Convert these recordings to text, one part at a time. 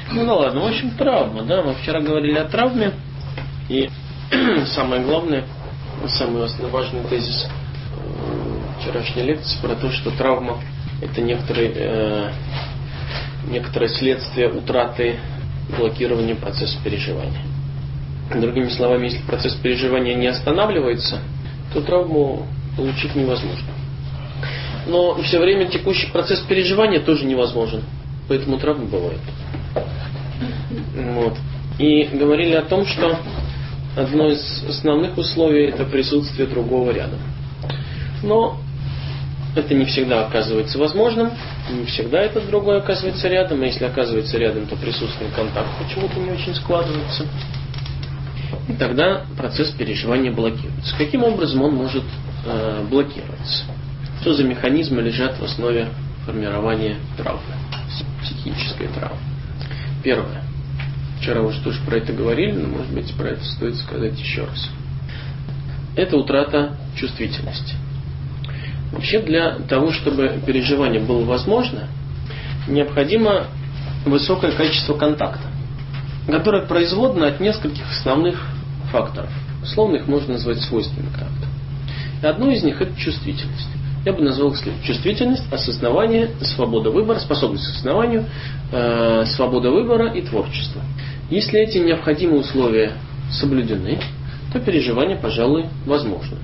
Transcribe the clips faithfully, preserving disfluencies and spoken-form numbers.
Ну да ладно, в общем, травма, да, мы вчера говорили о травме, и самое главное, самый важный тезис вчерашней лекции про то, что травма это некоторые, э, некоторое следствие утраты блокирования процесса переживания. Другими словами, если процесс переживания не останавливается, то травму получить невозможно. Но все время текущий процесс переживания тоже невозможен, поэтому травмы бывают. Вот. И говорили о том, что одно из основных условий это присутствие другого рядом. Но это не всегда оказывается возможным, не всегда этот другой оказывается рядом, а если оказывается рядом, то присутственный контакт почему-то не очень складывается. И тогда процесс переживания блокируется. Каким образом он может э, блокироваться? Что за механизмы лежат в основе формирования травмы, психической травмы? Первое. Вчера уже тоже про это говорили, но может быть про это стоит сказать еще раз. Это утрата чувствительности. Вообще для того, чтобы переживание было возможно, необходимо высокое качество контакта, которое производно от нескольких основных факторов. Условно их можно назвать свойствами контакта. И одно из них это чувствительность. Я бы назвал их следующее. Чувствительность, осознавание, свобода выбора, способность к осознаванию, э, свобода выбора и творчество. Если эти необходимые условия соблюдены, то переживание, пожалуй, возможно.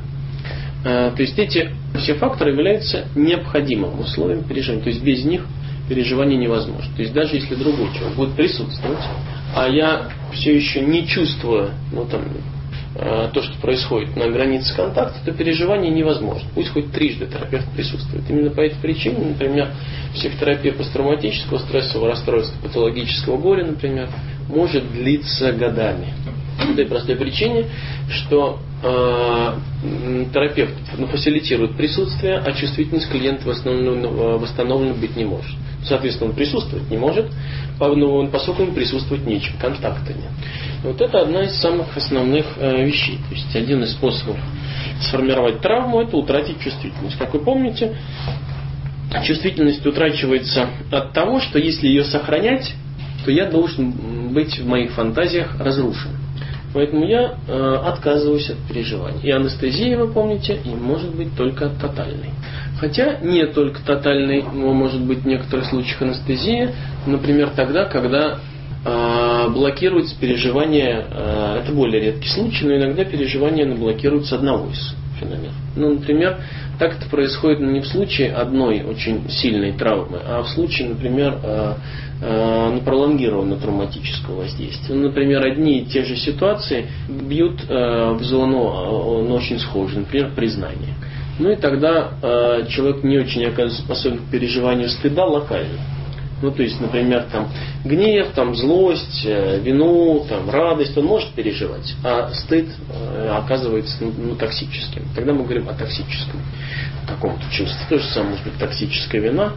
Э, то есть эти все факторы являются необходимым условием переживания. То есть без них переживание невозможно. То есть даже если другой человек будет присутствовать, а я все еще не чувствую, ну, там, то, что происходит на границе контакта, то переживание невозможно. Пусть хоть трижды терапевт присутствует. Именно по этой причине, например, психотерапия посттравматического стрессового расстройства, патологического горя, например, может длиться годами. По той простой причине, что э, терапевт ну, фасилитирует присутствие, а чувствительность клиента восстановлена быть не может. Соответственно, он присутствовать не может, но поскольку ему присутствовать нечем, контакта нет. Вот это одна из самых основных э, вещей. То есть один из способов сформировать травму – это утратить чувствительность. Как вы помните, чувствительность утрачивается от того, что если ее сохранять, то я должен быть в моих фантазиях разрушен. Поэтому я э, отказываюсь от переживаний. И анестезия, вы помните, и может быть только тотальной. Хотя не только тотальной, но может быть в некоторых случаях анестезия, например, тогда, когда э, блокируется переживание, э, это более редкий случай, но иногда переживание блокируется одного из феноменов. Ну, например, так это происходит не в случае одной очень сильной травмы, а в случае, например, э, э, пролонгированного травматического воздействия. Ну, например, одни и те же ситуации бьют э, в зону, но очень схожие, например, признание. Ну и тогда э, человек не очень оказывается способен к переживанию стыда локально. Ну, то есть, например, там, гнев, там, злость, э, вину, там, радость он может переживать, а стыд э, оказывается ну, ну, токсическим. Тогда мы говорим о токсическом каком-то чувстве. То же самое может быть токсическая вина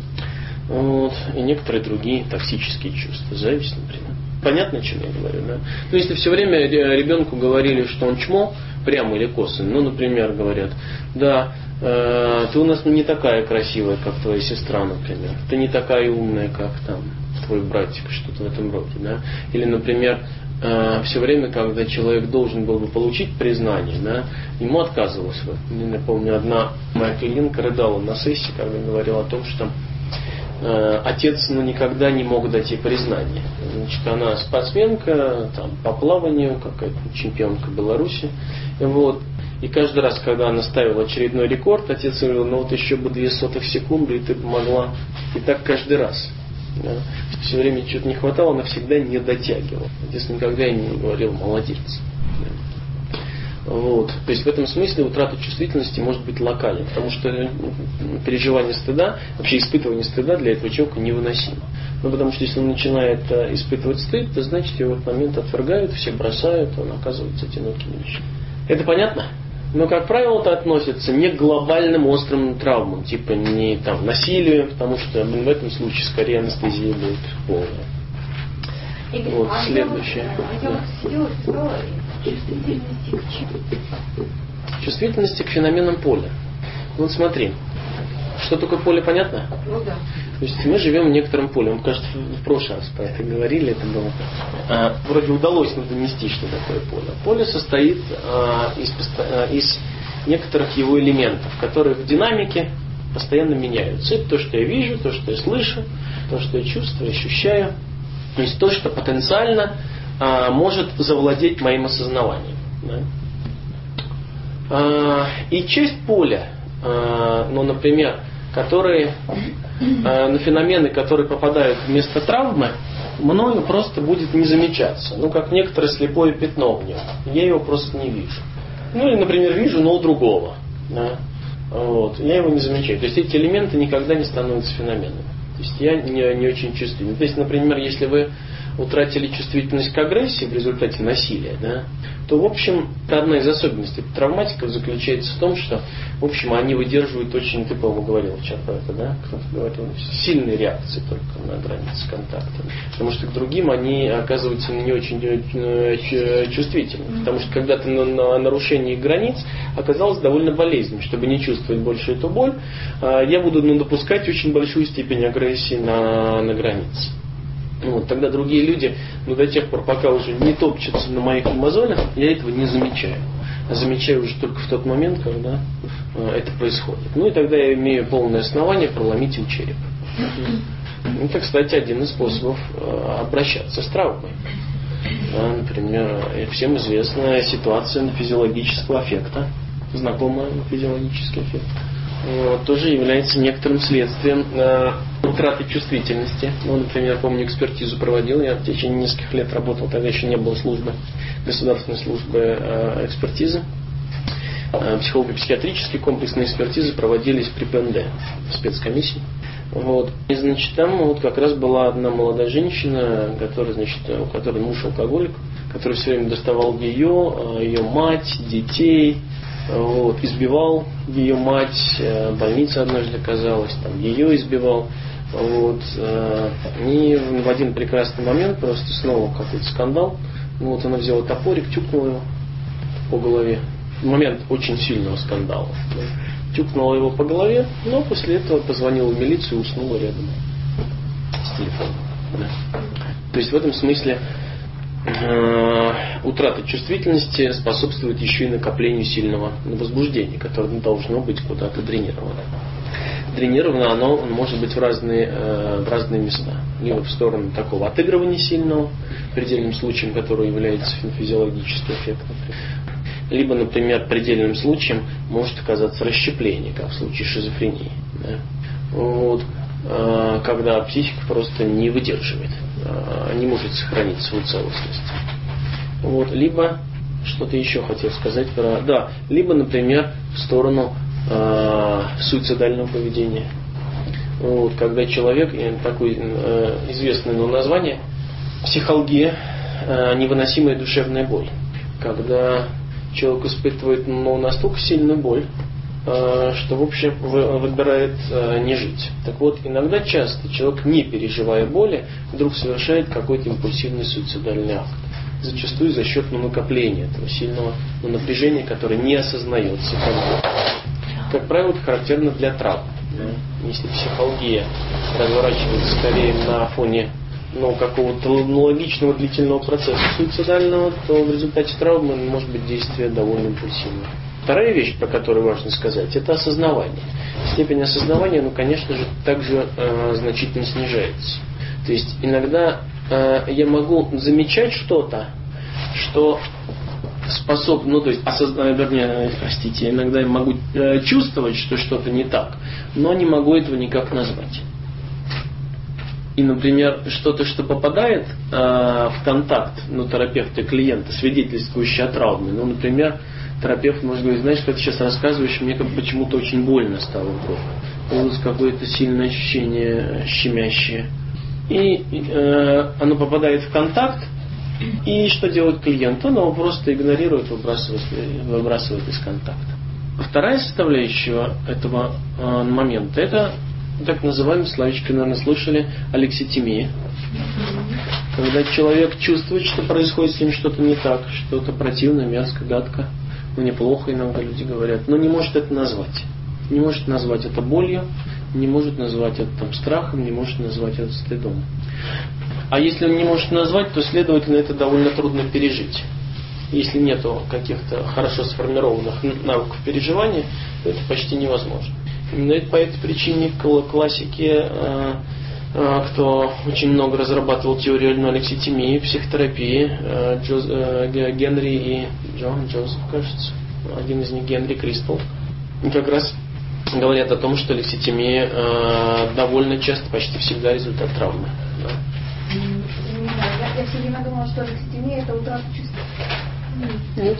вот, и некоторые другие токсические чувства. Зависть, например. Понятно, о чем я говорю, да? Ну, если все время ребенку говорили, что он чмо, прямо или косвенно, ну, например, говорят, да, э, ты у нас не такая красивая, как твоя сестра, например, ты не такая умная, как там твой братик, что-то в этом роде, да? Или, например, э, все время, когда человек должен был бы получить признание, да, ему отказывалось. Я помню, одна моя клиентка рыдала на сессии, когда говорила о том, что отец ну, никогда не мог дать ей признание. Значит, она спортсменка, там, по плаванию, какая-то чемпионка Беларуси. Вот. И каждый раз, когда она ставила очередной рекорд, отец говорил, ну вот еще бы две сотых секунды, и ты бы могла. И так каждый раз. Да. Все время чего-то не хватало, она всегда не дотягивала. Отец никогда ей не говорил, молодец. Вот. То есть в этом смысле утрата чувствительности может быть локальной, потому что переживание стыда, вообще испытывание стыда для этого человека невыносимо. Ну, потому что если он начинает испытывать стыд, то значит его в этот момент отвергают, все бросают, он оказывается одиноким вещью. Это понятно? Но, как правило, это относится не к глобальным острым травмам, типа не там, насилию, потому что в этом случае скорее анестезия будет полная. Игорь, вот, а следующее. Я вот сидела и сказала, чувствительности к чему? Чувствительности к феноменам поля. Вот смотри. Что такое поле, понятно? Ну да. То есть мы живем в некотором поле. Мы, кажется, в прошлый раз про это говорили, это было. А, вроде удалось нам донести, что такое поле. Поле состоит а, из, а, из некоторых его элементов, которые в динамике постоянно меняются. Это то, что я вижу, то, что я слышу, то, что я чувствую, ощущаю. То есть то, что потенциально а, может завладеть моим осознаванием. Да? А, и часть поля, а, ну, например, которые а, на феномены, которые попадают вместо травмы, мною просто будет не замечаться. Ну, как некоторое слепое пятно в нем. Я его просто не вижу. Ну, или, например, вижу, но у другого. Да? Вот. Я его не замечаю. То есть эти элементы никогда не становятся феноменами. То есть я не, не очень чувствителен. То есть, например, если вы утратили чувствительность к агрессии в результате насилия, да, то, в общем, одна из особенностей травматиков заключается в том, что, в общем, они выдерживают очень, ты, по-моему, говорил вчера про это, да, кто-то говорил, сильные реакции только на границе контакта. Потому что к другим они оказываются не очень чувствительны. Потому что когда ты на, на нарушении границ оказалось довольно болезненным. Чтобы не чувствовать больше эту боль, я буду ну, допускать очень большую степень агрессии на, на границе. Вот, тогда другие люди, ну, до тех пор, пока уже не топчутся на моих мозолях, я этого не замечаю. А замечаю уже только в тот момент, когда э, это происходит. Ну и тогда я имею полное основание проломить им череп. Это, кстати, один из способов э, обращаться с травмой. Да, например, всем известная ситуация физиологического аффекта. Знакомая физиологический аффект. Вот, тоже является некоторым следствием э, утраты чувствительности. Ну, например, помню, экспертизу проводил. Я в течение нескольких лет работал, тогда еще не было службы, государственной службы э, экспертизы. Э, психолого-психиатрические комплексные экспертизы проводились при Пэ Эн Дэ, спецкомиссии. Вот. И, значит, там вот как раз была одна молодая женщина, которая, значит, у которой муж алкоголик, который все время доставал ее, ее мать, детей. Вот, избивал ее мать, больница однажды оказалась, там, ее избивал. Вот, и в один прекрасный момент просто снова какой-то скандал. Вот, она взяла топорик, тюкнула его по голове. В момент очень сильного скандала. Тюкнула его по голове, но после этого позвонила в милицию и уснула рядом с телефоном. Да. То есть в этом смысле утрата чувствительности способствует еще и накоплению сильного возбуждения, которое должно быть куда-то дренировано. Дренировано оно может быть в разные, в разные места. Либо в сторону такого отыгрывания сильного, предельным случаем, который является физиологический эффект. Либо, например, предельным случаем может оказаться расщепление, как в случае шизофрении. Да? Вот. Когда психика просто не выдерживает, не может сохранить свою целостность. Вот. Либо, что-то еще хотел сказать про... Да, либо, например, в сторону э, суицидального поведения. Вот. Когда человек, такое э, известное ну, название, психалгия, э, невыносимая душевная боль. Когда человек испытывает ну, настолько сильную боль, что, в общем, выбирает не жить. Так вот, иногда часто человек, не переживая боли, вдруг совершает какой-то импульсивный суицидальный акт. Зачастую за счет ну, накопления этого сильного ну, напряжения, которое не осознается. Как, как правило, это характерно для травм. Да? Если психология разворачивается скорее на фоне ну, какого-то ну, логичного длительного процесса суицидального, то в результате травмы может быть действие довольно импульсивное. Вторая вещь, про которую важно сказать, это осознавание. Степень осознавания, ну, конечно же, также э, значительно снижается. То есть иногда э, я могу замечать что-то, что способно, ну, то есть осознавать, вернее, простите, иногда я могу э, чувствовать, что что-то не так, но не могу этого никак назвать. И, например, что-то, что попадает э, в контакт ну, терапевта и клиента, свидетельствующее о травме, ну, например, терапевт может говорить, знаешь, как ты сейчас рассказываешь, мне как почему-то очень больно стало вдруг. Появилось какое-то сильное ощущение щемящее. И э, оно попадает в контакт, и что делает клиент? Он его просто игнорирует, выбрасывает, выбрасывает из контакта. Вторая составляющая этого э, момента, это так называемый, словечко, наверное, слышали, алекситимия. Когда человек чувствует, что происходит с ним что-то не так, что-то противное, мерзко, гадко. Ну, неплохо иногда люди говорят, но не может это назвать. не может назвать это болью, не может назвать это там, страхом, не может назвать это стыдом. А если он не может назвать, то, следовательно, это довольно трудно пережить. Если нет каких-то хорошо сформированных навыков переживания, то это почти невозможно. Именно по этой причине классики, кто очень много разрабатывал теорию алекситимии, психотерапии, Джоз, Генри и Джон Джозеф, кажется, один из них Генри Кристал, как раз говорят о том, что алекситимия довольно часто, почти всегда результат травмы. Да. Не знаю, я, я все время думала, что алекситимия это утрата чувств. Нет.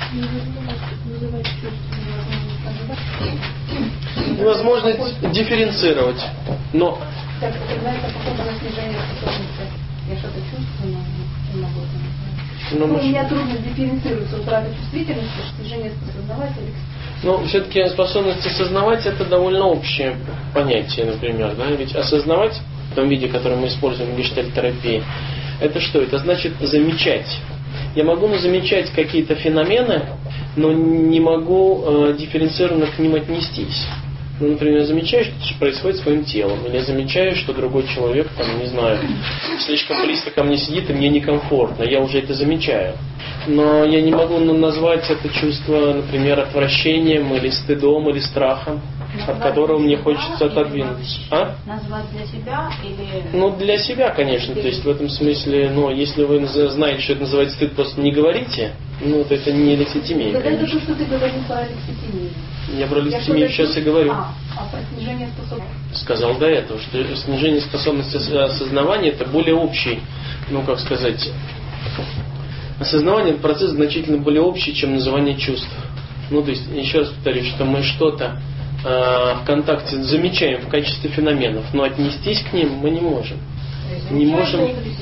Невозможно дифференцировать. Но так, тогда это похоже на снижение способности. Я что-то чувствую, но не могу это назвать. Ну, у меня трудно дифференцируется утрата чувствительности, снижение осознавателей. Ну, все-таки способность осознавать это довольно общее понятие, например. Да? Ведь осознавать в том виде, который мы используем в гештальт-терапии, это что? Это значит замечать. Я могу замечать какие-то феномены, но не могу э, дифференцированно к ним отнестись. Ну, например, я замечаю, что это происходит своим телом. Или я замечаю, что другой человек, там, не знаю, слишком близко ко мне сидит, и мне некомфортно. Я уже это замечаю. Но я не могу назвать это чувство, например, отвращением, или стыдом, или страхом, назвать от которого мне хочется отодвинуться. А? Назвать для себя или... Ну, для себя, конечно. То есть, в этом смысле, ну, если вы знаете, что это называется стыд, просто не говорите, ну, то это не алекситимия. Это то, что ты говорил про алекситимию. Я про алекситимию сейчас и говорю. А, а про снижение способности? Сказал до этого, что снижение способности осознавания это более общий, ну, как сказать... Осознавание – это процесс значительно более общий, чем называние чувств. Ну, то есть, еще раз повторюсь, что мы что-то э, в контакте замечаем в качестве феноменов, но отнестись к ним мы не можем. Не можем.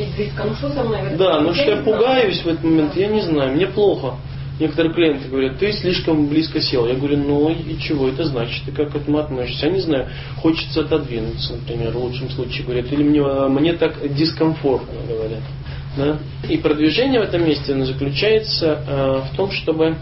Да, ну что я пугаюсь в этот момент, я не знаю, мне плохо. Некоторые клиенты говорят, ты слишком близко сел. Я говорю, ну и чего это значит? Ты как к этому относишься? Я не знаю, хочется отодвинуться, например, в лучшем случае говорят. Или мне, мне так дискомфортно, говорят. Да? И продвижение в этом месте оно заключается э, в том, чтобы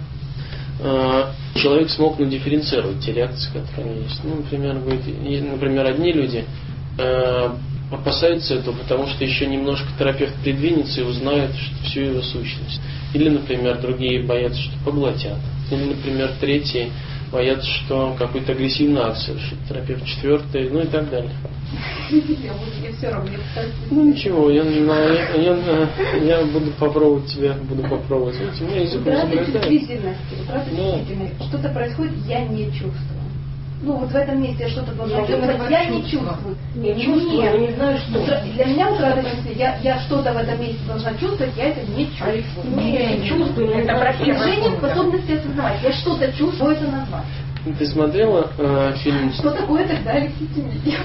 э, человек смог ну, дифференцировать те реакции, которые есть. Ну, например, говорит, и, например, одни люди э, опасаются этого, потому что еще немножко терапевт придвинется и узнает что, всю его сущность. Или, например, другие боятся, что поглотят. Или, например, третьи боятся, что какую-то агрессивную акцию совершит терапевт. Четвертый, ну и так далее. Я, буду, я все равно не пытаюсь. Ну ничего, я, я, я, я буду попробовать тебя, буду попробовать. Видите, у меня язык утрата изобретает. чувствительности, утрата чувствительности. Что-то происходит, я не чувствую. Ну вот в этом месте я что-то должна чувствовать, я не чувствую. Я чувствую, я не знаю, что. Для меня утрата чувствительности, я, я что-то в этом месте должна чувствовать, я это не чувствую. Я не чувствую, это про снижение способности осознавать. Я что-то чувствую, это назвать. Ты смотрела э, фильм... Что такое тогда алекситимия?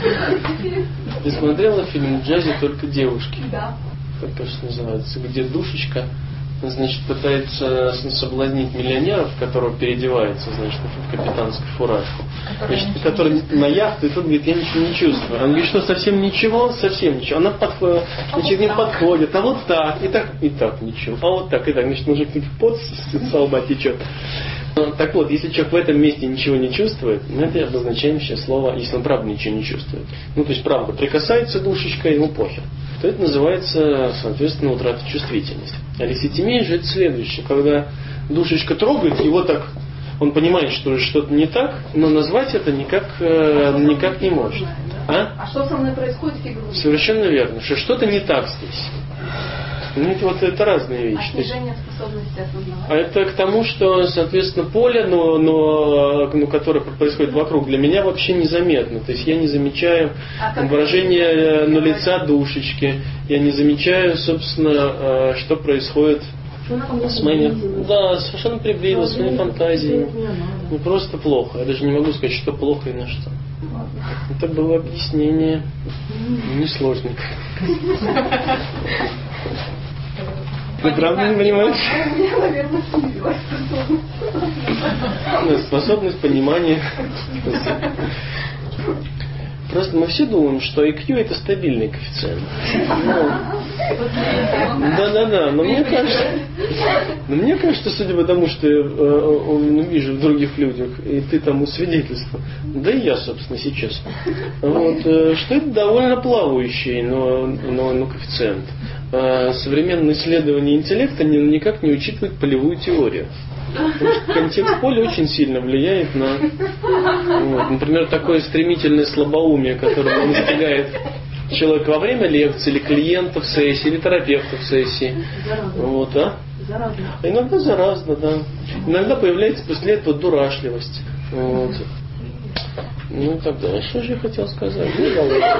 Ты смотрела фильм «В джазе только девушки»? Да. Как кажется, называется. Где душечка, значит, пытается соблазнить миллионеров, которого переодевается, значит, в капитанскую фуражку. Значит, который на яхту, и тот говорит, я ничего не чувствую. Он говорит, что совсем ничего, совсем ничего. Она подходит, значит, не подходит, а вот так, и так, и так ничего. А вот так, и так. Значит, мужик пот с лба течет. Так вот, если человек в этом месте ничего не чувствует, мы это обозначаем сейчас слово, если он правда ничего не чувствует. Ну, то есть, правда, прикасается душечка, ему похер. То это называется, соответственно, утрата чувствительности. Алекситимия же это следующее. Когда душечка трогает, его так, он понимает, что что-то не так, но назвать это никак, э, никак не может. А? А что со мной происходит в фигуре? Совершенно верно, что что-то не так здесь. Ну, это, вот, это разные вещи. А снижение способности осознавать? А это к тому, что, соответственно, поле, но, но, но, которое происходит вокруг, для меня вообще незаметно. То есть я не замечаю а выражение на лица душечки, я не замечаю, собственно, что происходит с моими... Да, совершенно приблизилась, с моими фантазиями. Не просто плохо. Я даже не могу сказать, что плохо и на что. Это было объяснение несложное. Ты правда не понимаешь? Я, наверное, снизилась способность. Способность понимания. Просто мы все думаем, что ай кью это стабильный коэффициент. Да-да-да, но мне кажется, Но мне кажется, судя по тому, что я э, вижу в других людях, и ты тому свидетельство, да и я, собственно, сейчас, вот, э, что это довольно плавающий но, но, но коэффициент. Э, современные исследования интеллекта никак не учитывают полевую теорию. Потому что контекст поля очень сильно влияет на... Вот, например, такое стремительное слабоумие, которое достигает человек во время лекции, или клиентов сессии, или терапевтов сессии. Вот, а? Заразно. Иногда заразно, да. Иногда появляется после этого дурашливость. Вот. Ну тогда, что же я хотел сказать? Ну,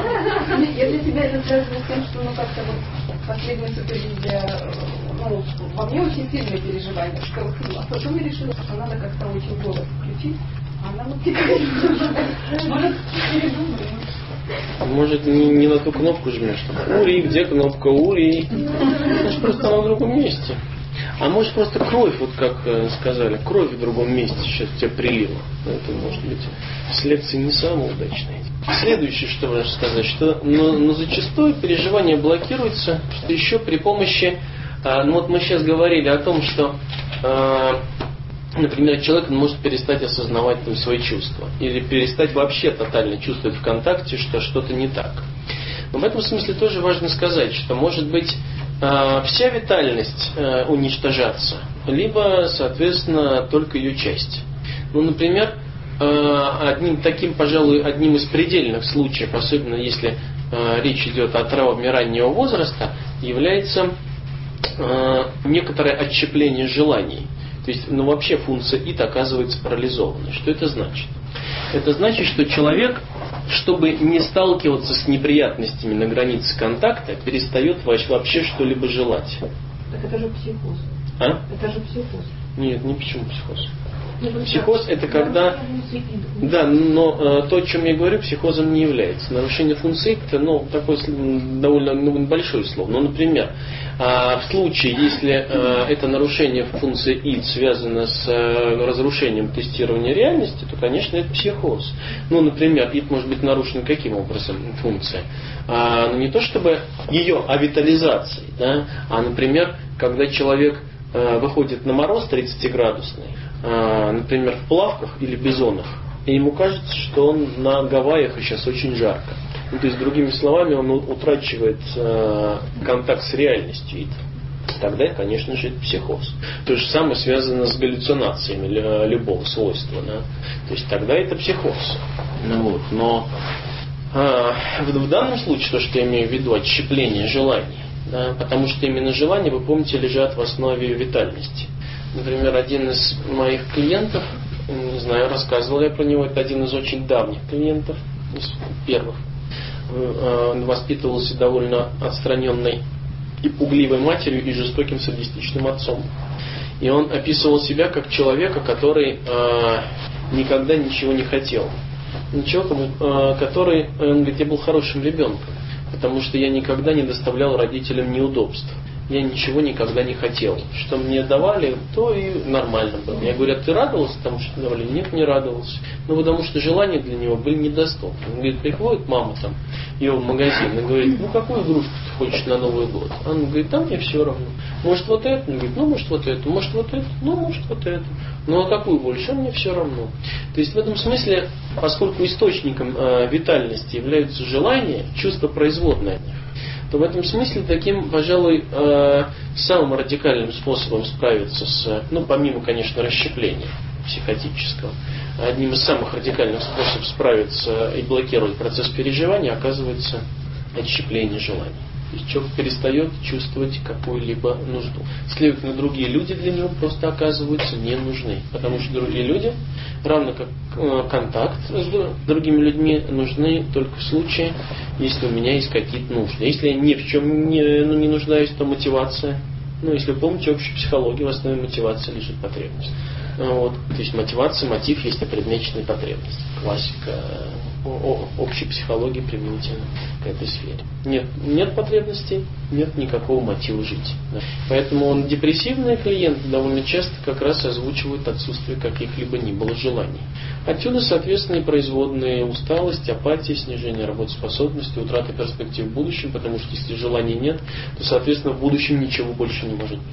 я для себя это связано с тем, что ну как-то вот последняя супервизия, ну, во мне очень сильное переживание, что а потом я решила, что надо как-то очень голос включить, а она вот теперь может передумаем. Может, не, не на ту кнопку жмешь. Ури, где кнопка Ури? Может, просто на другом месте. А может, просто кровь, вот как сказали, кровь в другом месте сейчас тебе прилила. Это может быть с лекции не самое удачное. Следующее, что можно сказать, что но, но зачастую переживание блокируется, что еще при помощи, а, ну вот мы сейчас говорили о том, что а, например, человек может перестать осознавать там, свои чувства. Или перестать вообще тотально чувствовать в контакте, что что-то не так. Но в этом смысле тоже важно сказать, что может быть э, вся витальность э, уничтожаться, либо, соответственно, только ее часть. Ну, например, э, одним таким, пожалуй, одним из предельных случаев, особенно если э, речь идет о травме раннего возраста, является э, некоторое отщепление желаний. То есть, ну, вообще функция ид оказывается парализованной. Что это значит? Это значит, что человек, чтобы не сталкиваться с неприятностями на границе контакта, перестает вообще что-либо желать. Так это же психоз. А? Это же психоз. Нет, не почему психоз. Психоз это когда... Да, но э, то, о чем я говорю, психозом не является. Нарушение функции это ну, такое довольно ну, большое слово. Ну, например, э, в случае, если э, это нарушение функции ид связано с э, разрушением тестирования реальности, то, конечно, это психоз. Ну, например, ид может быть нарушен каким образом функция? А, ну, не то чтобы ее авитализацией, да, а, например, когда человек э, выходит на мороз тридцатиградусный, например, в плавках или бизонах, и ему кажется, что он на Гавайях и сейчас очень жарко. Ну, то есть, другими словами, он утрачивает э, контакт с реальностью. Тогда, конечно же, это психоз. То же самое связано с галлюцинациями любого свойства. Да? То есть, тогда это психоз. Ну, вот. Но э, в данном случае, то, что я имею в виду, отщепление желаний, да? Потому что именно желания, вы помните, лежат в основе витальности. Например, один из моих клиентов, не знаю, рассказывал я про него, это один из очень давних клиентов, из первых. Он воспитывался довольно отстраненной и пугливой матерью и жестоким садистичным отцом. И он описывал себя как человека, который э, никогда ничего не хотел. Человека, э, который, он говорит, я был хорошим ребенком, потому что я никогда не доставлял родителям неудобств. Я ничего никогда не хотел. Что мне давали, то и нормально было. Я говорю, а ты радовался тому, что давали? Нет, не радовался. Ну, потому что желания для него были недоступны. Он говорит, приходит мама там, ее в магазин и говорит, ну, какую игрушку ты хочешь на Новый год? Она говорит, да, мне все равно. Может, вот это? Он говорит, ну, может, вот это. Может, вот это? Ну, может, вот это. Ну, а какую больше? А мне все равно. То есть, в этом смысле, поскольку источником э, витальности являются желания, чувства производные от них, то в этом смысле таким, пожалуй, э, самым радикальным способом справиться с, ну, помимо, конечно, расщепления психотического, одним из самых радикальных способов справиться и блокировать процесс переживания оказывается отщепление желаний. То есть человек перестает чувствовать какую-либо нужду. Следовательно, другие люди для него просто оказываются не нужны. Потому что другие люди, равно как контакт с другими людьми, нужны только в случае, если у меня есть какие-то нужды. Если я ни в чем не, ну, не нуждаюсь, то мотивация. Ну, если вы помните, общую психологию, в основе мотивации лежит потребность. Вот. То есть мотивация, мотив есть опредмеченная потребность. Классика общей психологии применительно к этой сфере. Нет, нет потребностей, нет никакого мотива жить. Да. Поэтому он депрессивные клиенты довольно часто как раз озвучивают отсутствие каких-либо ни было желаний. Отсюда, соответственно, и производные усталость, апатия, снижение работоспособности, утрата перспектив в будущем, потому что если желаний нет, то, соответственно, в будущем ничего больше не может быть.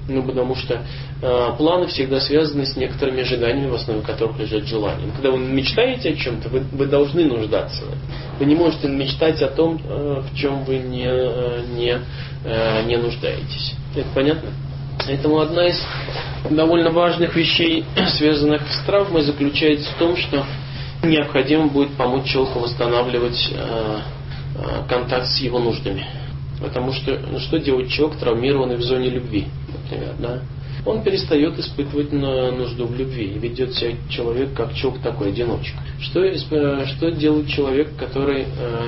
Ну, потому что э, планы всегда связаны с некоторыми ожиданиями, в основе которых лежат желания. Когда вы мечтаете о чем-то, вы, вы должны нуждаться. Вы не можете мечтать о том, э, в чем вы не, э, не, э, не нуждаетесь. Это понятно? Поэтому одна из довольно важных вещей, связанных с травмой, заключается в том, что необходимо будет помочь человеку восстанавливать э, э, контакт с его нуждами. Потому что ну, что делает человек, травмированный в зоне любви, например, да? Он перестает испытывать нужду в любви и ведет себя человек как человек такой, одиночка. Что, что делает человек, который, э,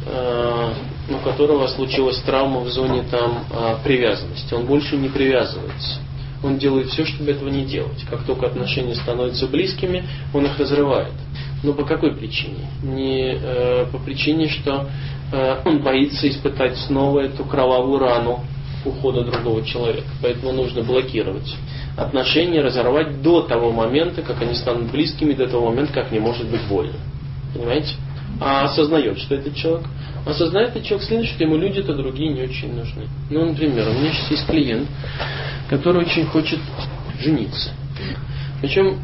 э, у которого случилась травма в зоне там, э, привязанности? Он больше не привязывается. Он делает все, чтобы этого не делать. Как только отношения становятся близкими, он их разрывает. Но по какой причине? Не э, по причине, что э, он боится испытать снова эту кровавую рану ухода другого человека. Поэтому нужно блокировать отношения, разорвать до того момента, как они станут близкими, до того момента, как не может быть больно. Понимаете? А осознает, что этот человек. Осознает этот человек следующее, что ему люди-то другие не очень нужны. Ну, например, у меня сейчас есть клиент, который очень хочет жениться. Причем,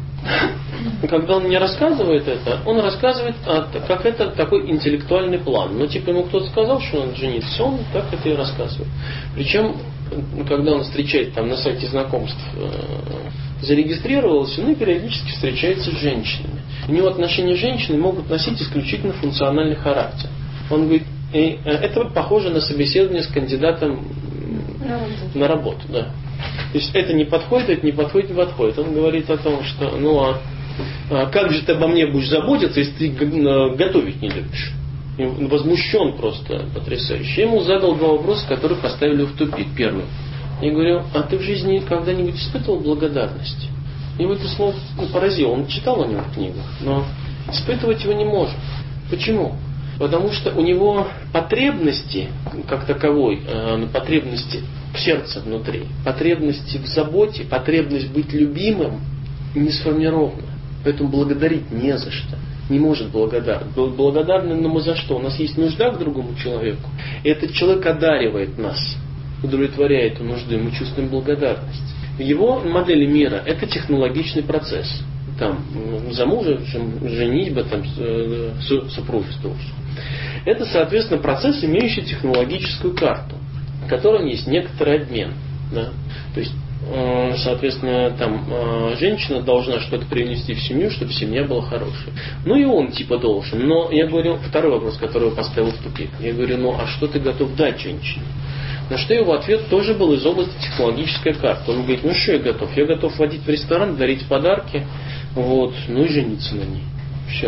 когда он мне рассказывает это, он рассказывает, как это такой интеллектуальный план. Ну, типа, ему кто-то сказал, что он женится, он так это и рассказывает. Причем, когда он встречает там на сайте знакомств, зарегистрировался, ну и периодически встречается с женщинами. У него отношения с женщиной могут носить исключительно функциональный характер. Он говорит, это похоже на собеседование с кандидатом на работу. На работу, да. То есть это не подходит, это не подходит, не подходит. Он говорит о том, что ну а, а как же ты обо мне будешь заботиться, если ты готовить не любишь? И он возмущен просто потрясающе. Я ему задал два вопроса, которые поставили его в тупик. Первый. Я говорю, а ты в жизни когда-нибудь испытывал благодарность? Его это слово поразило. Он читал о нем в книгах, но испытывать его не может. Почему? Потому что у него потребности, как таковой, э, потребности в сердце внутри, потребности в заботе, потребность быть любимым не сформирована. Поэтому благодарить не за что. Не может благодарен. Благодарны нам за что? У нас есть нужда к другому человеку. И этот человек одаривает нас, удовлетворяет эту нужду, и мы чувствуем благодарность. В его модели мира это технологичный процесс. Там, замужество, женитьба, там, супружество. Это, соответственно, процесс, имеющий технологическую карту, в котором есть некоторый обмен. Да? То есть, соответственно, там, женщина должна что-то привнести в семью, чтобы семья была хорошей. Ну и он типа должен. Но я говорю, второй вопрос, который я поставил в тупик. Я говорю, ну а что ты готов дать женщине? На что его ответ тоже был из области технологической карты. Он говорит, ну что я готов? Я готов водить в ресторан, дарить подарки, вот, ну и жениться на ней. Все.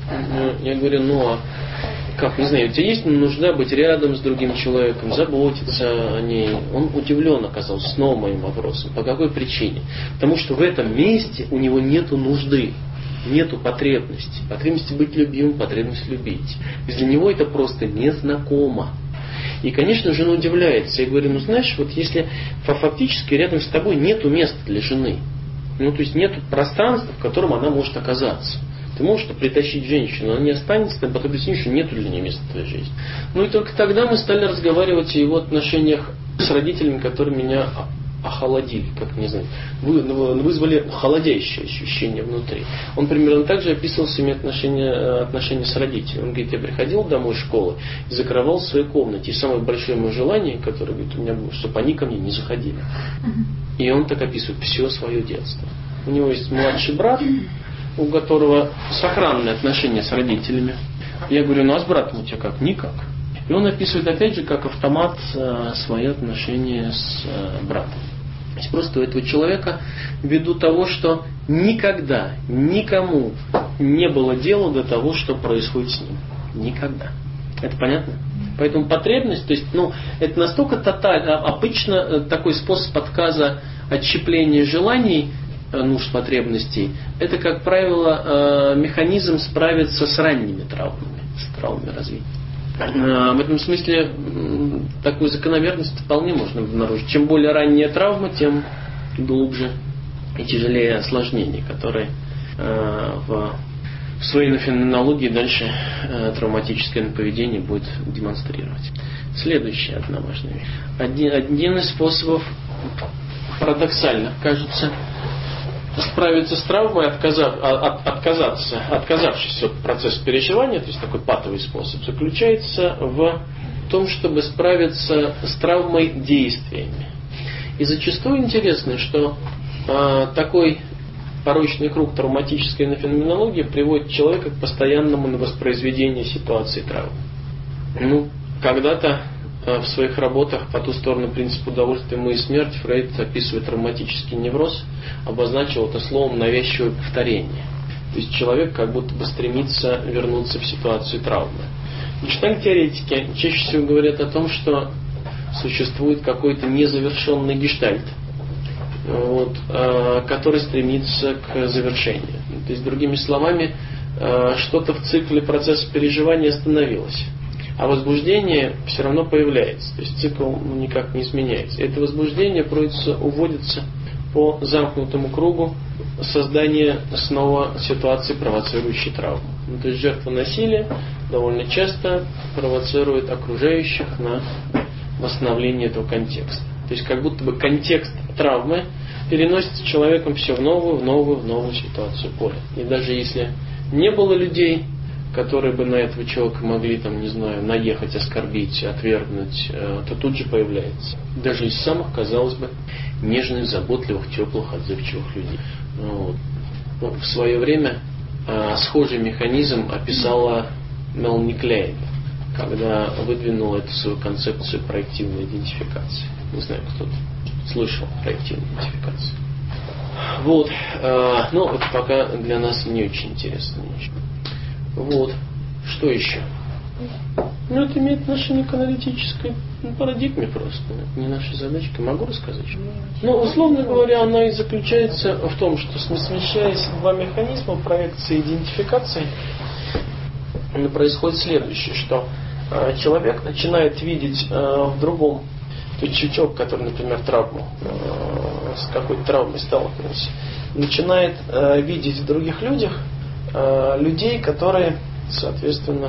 Я говорю, ну а как, не знаю, у тебя есть нужда быть рядом с другим человеком, заботиться о ней? Он удивлен оказался снова моим вопросом. По какой причине? Потому что в этом месте у него нету нужды, нету потребности. Потребности быть любимым, потребность любить. И для него это просто незнакомо. И, конечно, жена удивляется. Я говорю, ну знаешь, вот если фактически рядом с тобой нету места для жены, ну то есть нету пространства, в котором она может оказаться. Ты можешь притащить женщину, она не останется там, по той причине, что нету для нее места в твоей жизни. Ну и только тогда мы стали разговаривать о его отношениях с родителями, которые меня охолодили, как не знаю, вызвали холодящее ощущение внутри. Он примерно так же описывал свои отношения, отношения с родителями. Он говорит, я приходил домой из школы и закрывал в своей комнате. И самое большое мое желание, которое говорит, у меня было, чтобы они ко мне не заходили. И он так описывает все свое детство. У него есть младший брат, у которого сохранные отношения с родителями. Я говорю, ну а с братом у тебя как? Никак. И он описывает опять же как автомат свои отношения с братом. То есть просто у этого человека ввиду того, что никогда никому не было дела до того, что происходит с ним. Никогда. Это понятно? Поэтому потребность, то есть, ну, это настолько тотально, обычно такой способ отказа, отщепления желаний, нужд, потребностей, это, как правило, механизм справиться с ранними травмами, с травмами развития. В этом смысле такую закономерность вполне можно обнаружить. Чем более ранняя травма, тем глубже и тяжелее осложнения, которые в своей феноменологии дальше травматическое поведение будет демонстрировать. Следующая одна важная вещь. Один, один из способов парадоксально кажется, справиться с травмой, отказав, от, отказаться, отказавшись от процесса переживания, то есть такой патовый способ, заключается в том, чтобы справиться с травмой действиями. И зачастую интересно, что э, такой порочный круг травматической феноменологии приводит человека к постоянному воспроизведению ситуации травмы. Ну, когда-то э, в своих работах «По ту сторону принципа удовольствия мы и смерть» Фрейд, описывая травматический невроз, обозначил это словом навязчивое повторение. То есть человек как будто бы стремится вернуться в ситуацию травмы. Гештальт-теоретики чаще всего говорят о том, что существует какой-то незавершенный гештальт, вот, который стремится к завершению. То есть, другими словами, что-то в цикле процесса переживания остановилось, а возбуждение все равно появляется. То есть цикл никак не изменяется. Это возбуждение уводится по замкнутому кругу создания снова ситуации, провоцирующей травму. Ну, то есть жертва насилия довольно часто провоцирует окружающих на восстановление этого контекста. То есть как будто бы контекст травмы переносится человеком все в новую, в новую, в новую ситуацию поля. И даже если не было людей, которые бы на этого человека могли, там, не знаю, наехать, оскорбить, отвергнуть, то тут же появляется. Даже из самых, казалось бы, нежных, заботливых, теплых, отзывчивых людей. Вот. Ну, в свое время а, схожий механизм описала Мелани Клейн, когда выдвинула эту свою концепцию проективной идентификации. Не знаю, кто-то слышал проективную идентификацию. Вот. А, но это пока для нас не очень интересно. Ничего. Вот. Что еще? Ну, это имеет отношение к аналитической парадигме просто. Это не наша задачка. Могу рассказать? Ну, условно говоря, она и заключается в том, что смещаясь два механизма проекции и идентификации, происходит следующее, что э, человек начинает видеть э, в другом, то есть человек, который, например, травму, э, с какой-то травмой столкнулся, начинает э, видеть в других людях э, людей, которые, соответственно,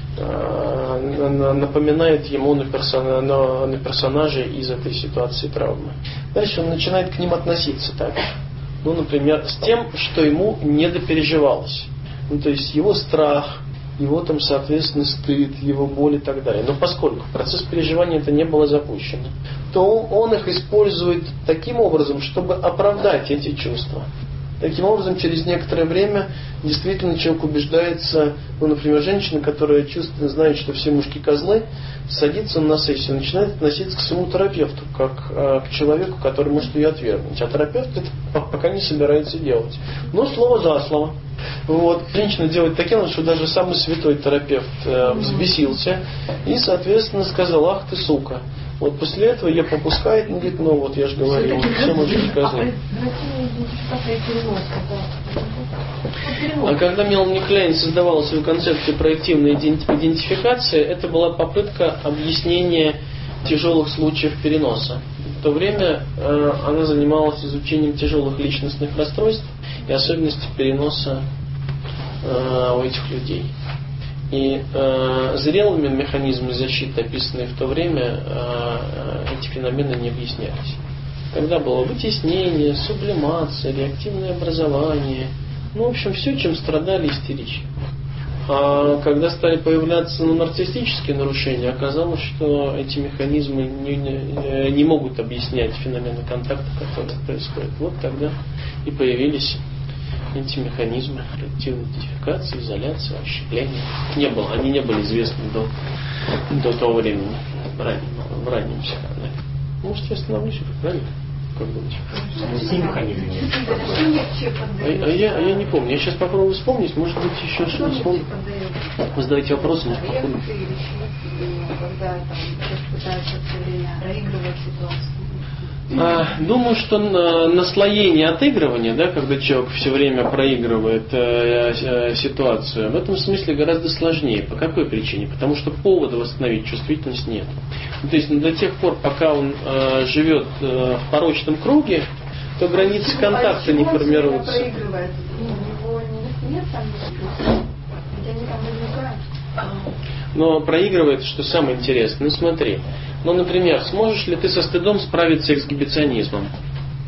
напоминает ему на, персона, на, на персонажей из этой ситуации травмы. Дальше он начинает к ним относиться так. Ну, например, с тем, что ему недопереживалось. Ну, то есть его страх, его там, соответственно, стыд, его боль и так далее. Но поскольку процесс переживания это не было запущено, то он их использует таким образом, чтобы оправдать эти чувства. Таким образом, через некоторое время действительно человек убеждается, ну, например, женщина, которая чувственно знает, что все мужики козлы, садится на сессию, начинает относиться к своему терапевту, как э, к человеку, который может ее отвергнуть. А терапевт это пока не собирается делать. Но слово за слово. Вот. Женщина делает таким, что даже самый святой терапевт э, взбесился и, соответственно, сказал: ах ты сука. Вот после этого ее попускает, он говорит: ну вот я же говорил, все мужики козлы. А когда Мелани Клейн создавала свою концепцию проективной идентификации, это была попытка объяснения тяжелых случаев переноса. В то время э, она занималась изучением тяжелых личностных расстройств и особенностей переноса э, у этих людей. И э, зрелыми механизмами защиты, описанные в то время, э, эти феномены не объяснялись. Тогда было вытеснение, сублимация, реактивное образование. Ну, в общем, все, чем страдали истерички. А когда стали появляться ну, нарциссические нарушения, оказалось, что эти механизмы не, не, не могут объяснять феномены контакта, которые происходят. Вот тогда и появились эти механизмы проективной идентификации, изоляции, расщепления. Не было, они не были известны до, до того времени, в раннем, в раннем психоанализе. Может, я остановлюсь уже, правильно? Как думаете? Все механизмы. А, а, я, а я не помню. Я сейчас попробую вспомнить. Может быть, еще что-то вспомню. Вы задаете вопросы, может, попомню. Когда там пытаются все время проигрывать ситуацию. А, думаю, что наслоение отыгрывания, да, когда человек все время проигрывает э, э, ситуацию, в этом смысле гораздо сложнее. По какой причине? Потому что повода восстановить чувствительность нет. Ну, то есть ну, до тех пор, пока он э, живет э, в порочном круге, то границы контакта а не формируются. Он проигрывает? У него нет там чувств? Ведь они там возникают. Но проигрывает, что самое интересное. Ну смотри. Ну, например, сможешь ли ты со стыдом справиться с эксгибиционизмом?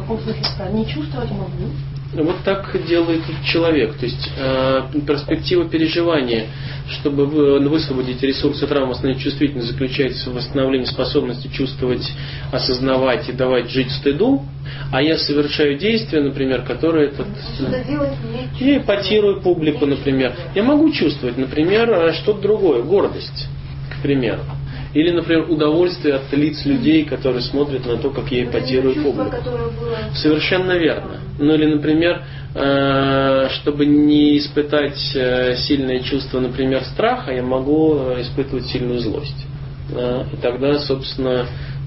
каком смысле сказать? Не чувствовать могу. Вот так делает человек. То есть э, перспектива переживания, чтобы высвободить ресурсы травмы, восстановить чувствительность, заключается в восстановлении способности чувствовать, осознавать и давать жить стыду. А я совершаю действия, например, которые этот, я эпатирую публику, например. Я могу чувствовать, например, что-то другое, гордость, к примеру. Или, например, удовольствие от лиц людей, которые смотрят на то, как я эпатирую публику. Совершенно верно. Ну или, например, чтобы не испытать сильное чувство, например, страха, я могу испытывать сильную злость. И тогда, собственно,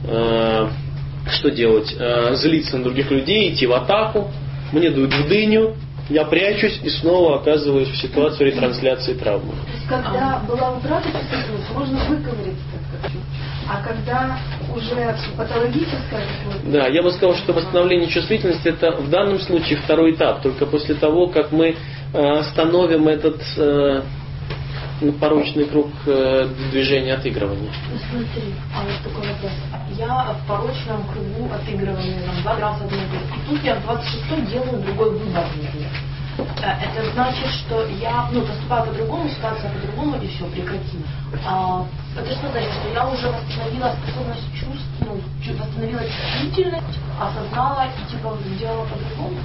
что делать? Злиться на других людей, идти в атаку, мне дуют в дыню, я прячусь и снова оказываюсь в ситуации ретрансляции травмы. То есть, когда была утрата чувствительности, можно выковырять это. А когда уже патологическое... Да, я бы сказал, что восстановление чувствительности это в данном случае второй этап. Только после того, как мы остановим этот э, порочный круг э, движения отыгрывания. Ну смотри, а вот такой вопрос. Я в порочном кругу отыгрывания там, два раза в неделю. И тут я в двадцать шестом делаю другой выбор, например. Это значит, что я ну, поступаю по-другому, ситуация по-другому, и все, прекрати. А, это что значит, что я уже восстановила способность чувств, ну, восстановила чувствительность, осознала и типа сделала по-другому?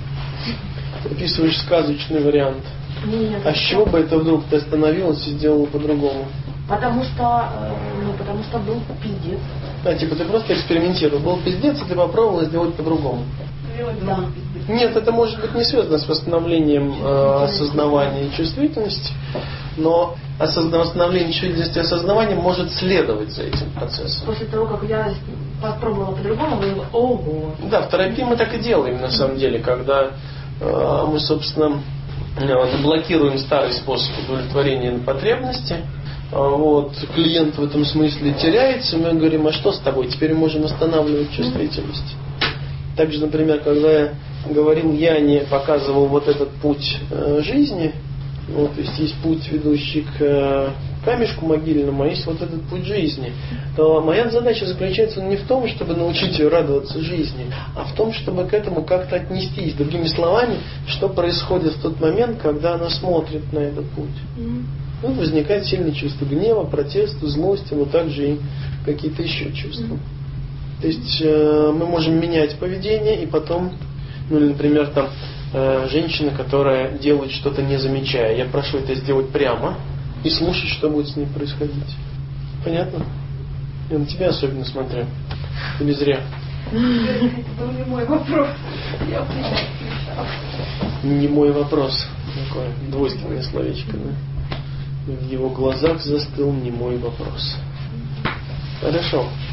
Ты описываешь сказочный вариант. Нет, а с чего бы это вдруг ты остановилась и сделала по-другому? Потому что, ну, потому что был пиздец. А, типа ты просто экспериментировал. Был пиздец, и ты попробовала сделать по-другому. Да. Нет, это может быть не связано с восстановлением э, осознавания и чувствительности, но осозна- восстановление чувствительности и осознавания может следовать за этим процессом. После того, как я попробовала по-другому, говорила, ого. Да, в терапии мы так и делаем на самом деле, когда э, мы, собственно, э, блокируем старый способ удовлетворения потребности. Вот, клиент в этом смысле теряется, мы говорим, а что с тобой? Теперь мы можем восстанавливать чувствительность. Также, например, когда я говорил, я не показывал вот этот путь э, жизни, вот, то есть есть путь, ведущий к э, камешку могильному, а есть вот этот путь жизни, то моя задача заключается не в том, чтобы научить ее радоваться жизни, а в том, чтобы к этому как-то отнестись. Другими словами, что происходит в тот момент, когда она смотрит на этот путь. Ну, возникает сильное чувство гнева, протеста, злости, но также и какие-то еще чувства. То есть э, мы можем менять поведение и потом, ну или, например, там э, женщина, которая делает что-то не замечая, я прошу это сделать прямо и слушать, что будет с ней происходить. Понятно? Я на тебя особенно смотрю. Или зря? Это был не мой вопрос. Я включала. Не мой вопрос. Такое двойственное словечко, да? В его глазах застыл не мой вопрос. Хорошо.